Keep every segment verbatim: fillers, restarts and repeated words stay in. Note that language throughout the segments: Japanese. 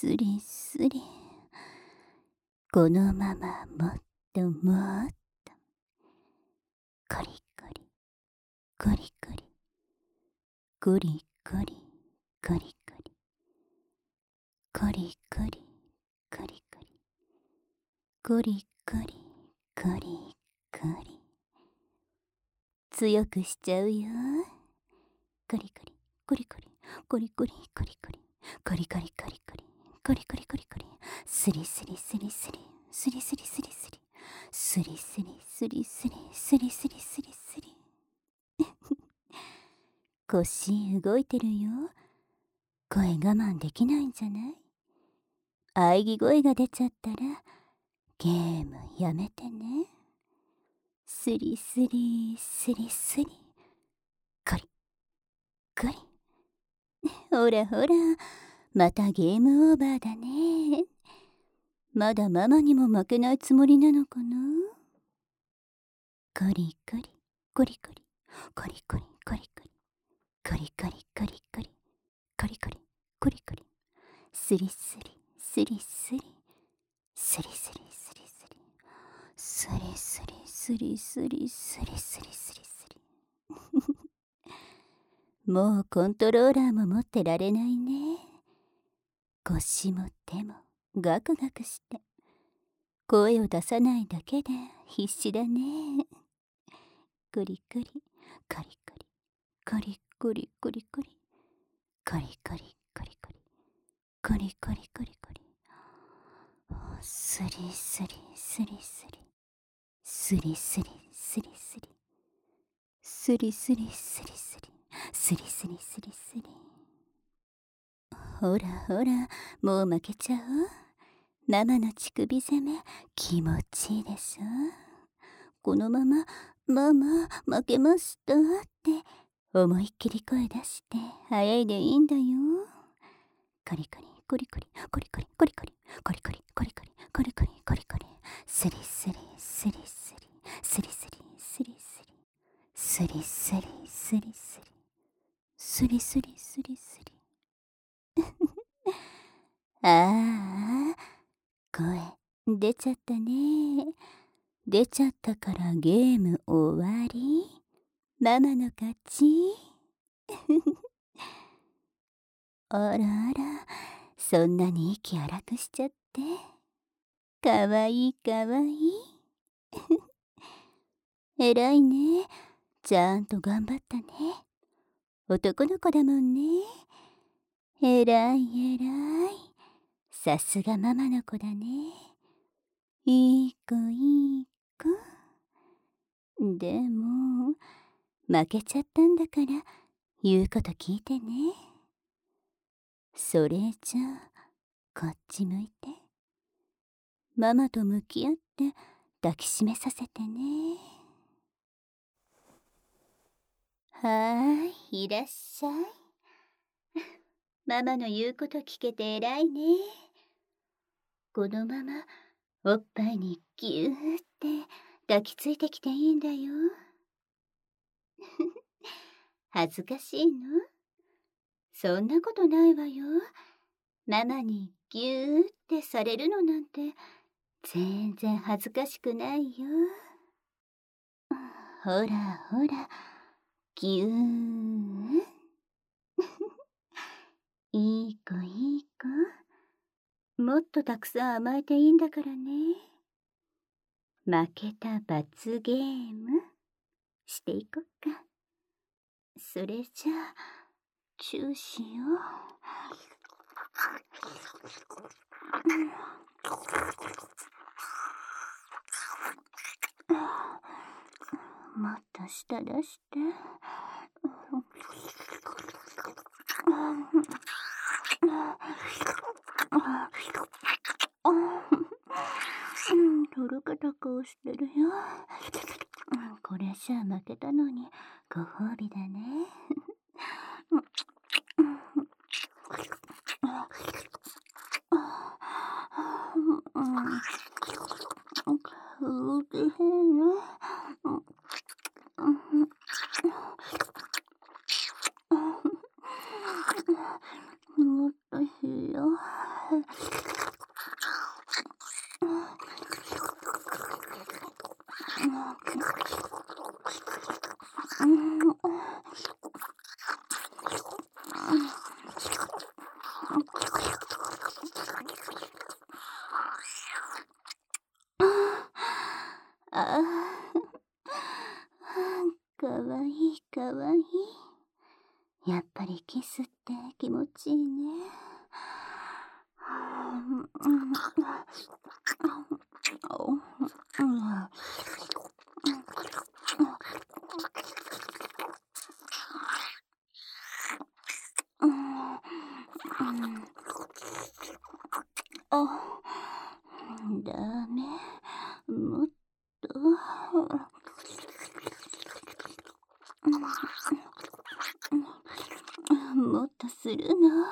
すりすり。このままもっともっと。コリコリ、コリコリ、コリコリ、コリコリ、コリコリ、コリコリ、コリコリ、コリコリ。強くしちゃうよ。コリコリ、コリコリ、コリコリ、コリコリ、コリコリ、コリコリ、コリコリ、コリコリ、スリスリスリスリ、スリスリスリスリ、スリスリスリスリ、スリスリスリスリ。腰動いてるよ。声我慢できないんじゃない？喘ぎ声が出ちゃったらゲームやめてね。スリスリスリスリ、コリコリ。ほらほら、またゲームオーバーだね。まだママにも負けないつもりなのかな。コリコリ、コリコリ、コリコリ、コリコリ、コリコリ、コリコリ、コリコリ、コリコリ、スリスリ、スリスリ、スリスリ、スリスリ、スリスリ、スリスリ、スリスリ、スリスリ。もうコントローラーも持ってられないね。腰も手もガクガクして声を出さないだけで必死だね。コリコリ、コリコリ、コリコリコリコリ、コリコリコリコリ、コリコリコリコリ、スリスリスリスリ、スリスリスリスリ、スリスリスリスリ、スリスリスリスリ。ほらほら、もう負けちゃう。ママの乳首攻め気持ちいいでしょ。このままママ負けましたって思いっきり声出して早いでいいんだよ。コリコリコリコリコリコリコリコリコリコリコリコリコリコリコリコリ、スリスリスリスリ、スリスリスリスリ、スリスリスリスリ、スリスリスリスリ。ああ、声出ちゃったね。出ちゃったからゲーム終わり。ママの勝ち。あらあら、そんなに息荒くしちゃって。かわいいかわいい。えらいね。ちゃんと頑張ったね。男の子だもんね。えらいえらい。さすがママの子だね。いい子いい子。でも負けちゃったんだから言うこと聞いてね。それじゃあこっち向いてママと向き合って抱きしめさせてね。はーい、いらっしゃい。ママの言うこと聞けて偉いね。このままおっぱいにぎゅーって抱きついてきていいんだよ。恥ずかしいの？そんなことないわよ。ママにぎゅーってされるのなんて全然恥ずかしくないよ。ほらほら、ぎゅー。いい子いい子。もっとたくさん甘えていいんだからね。負けた罰ゲームしていこっか。それじゃあチューしよう。もっと舌出して。とろけた顔してるよ。これじゃあ負けたのにご褒美だね。うげへんね。もっといいよ。 あかわいいかわいい。やっぱりキスって気持ちいいね。あ、ダメ。もっと。もっとするの。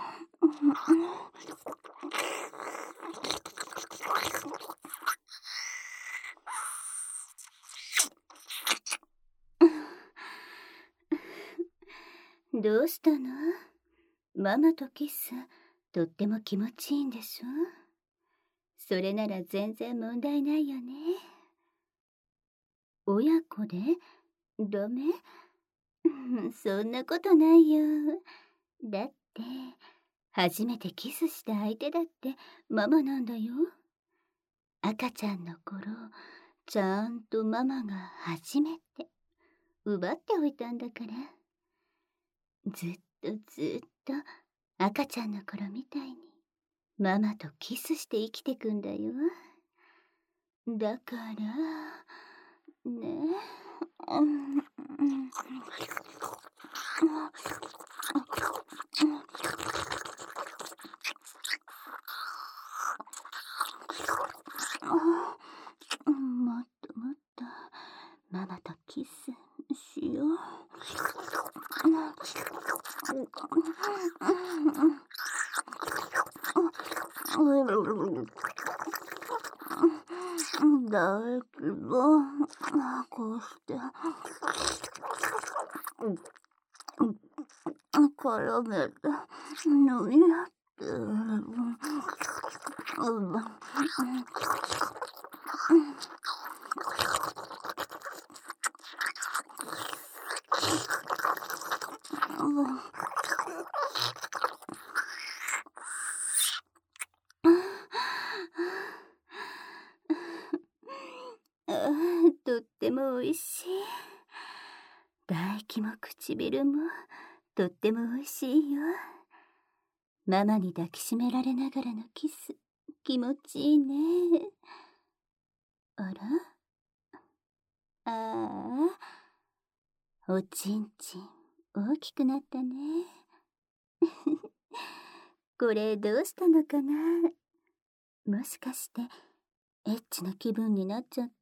どうしたの？ママとキス、とっても気持ちいいんでしょ？それなら全然問題ないよね。親子でダメ？そんなことないよ。だって、初めてキスした相手だってママなんだよ。赤ちゃんの頃、ちゃんとママが初めて奪っておいたんだから。ずっとずっと赤ちゃんの頃みたいにママとキスして生きてくんだよ。だからね。うん、もっともっとママとキスしよう。だけど、こうして絡めて飲み合ってとってもおいしい。唾液も唇もとってもおいしいよ。ママに抱きしめられながらのキス、気持ちいいね。あら？ああ、おちんちん大きくなったね。これどうしたのかな？もしかしてエッチな気分になっちゃった？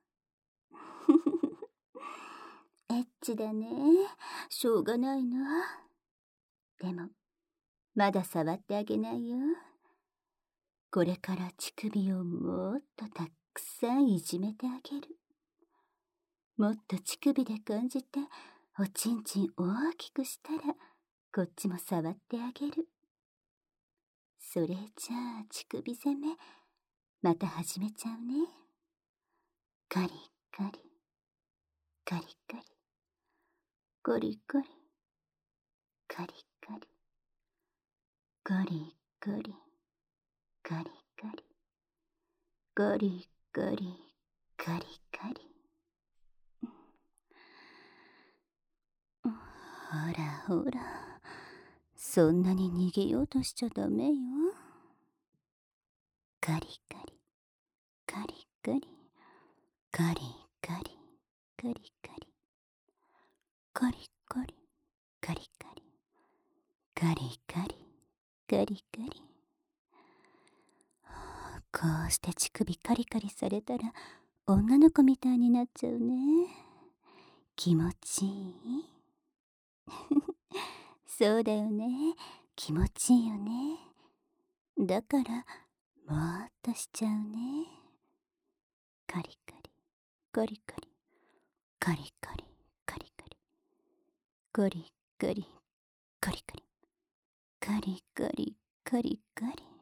エッチだね。しょうがないな。でもまだ触ってあげないよ。これから乳首をもっとたくさんいじめてあげる。もっと乳首で感じておちんちん大きくしたらこっちも触ってあげる。それじゃあ乳首攻めまた始めちゃうね。カリカリカリカリコリコリカリカリコリコリカリカリコリコリカリカリ。ほらほら、そんなに逃げようとしちゃダメよ。カリカリカリカリカリカリカリカリカリカリカリカリカリカリカリカリ。こうして乳首カリカリされたら女の子みたいになっちゃうね。気持ちいい？そうだよね。気持ちいいよね。だからもっとしちゃうね。カリカリカリカリカリカリカリカリカリカリカリカリカリカリカリカリカリ。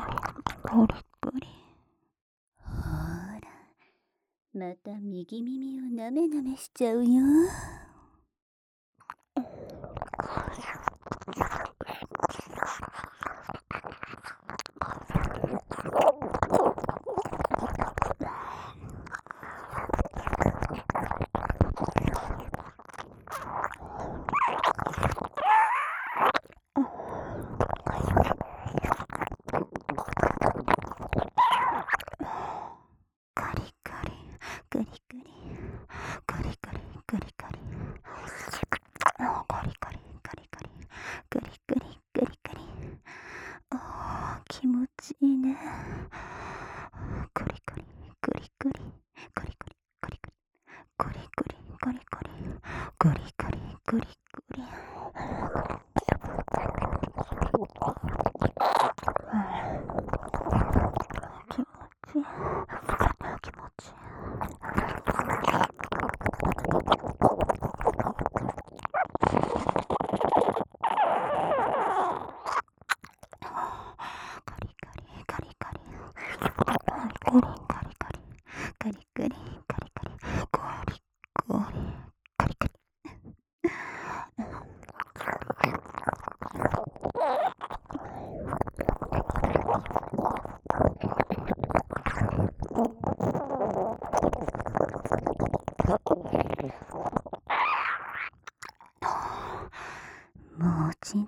コリコリ。 ほら、また右耳をなめなめしちゃうよ。 カリカリカリカリカリカリカリカリカリカリカリカリカリカリカリカリ。あー、気持ちいいね。カリカリカリカリカリカリカリカリカリカリカリカリカリカリカリカリカリ。気持ちいい。コリカリカリカリカリカリカリコリコリカリカリ。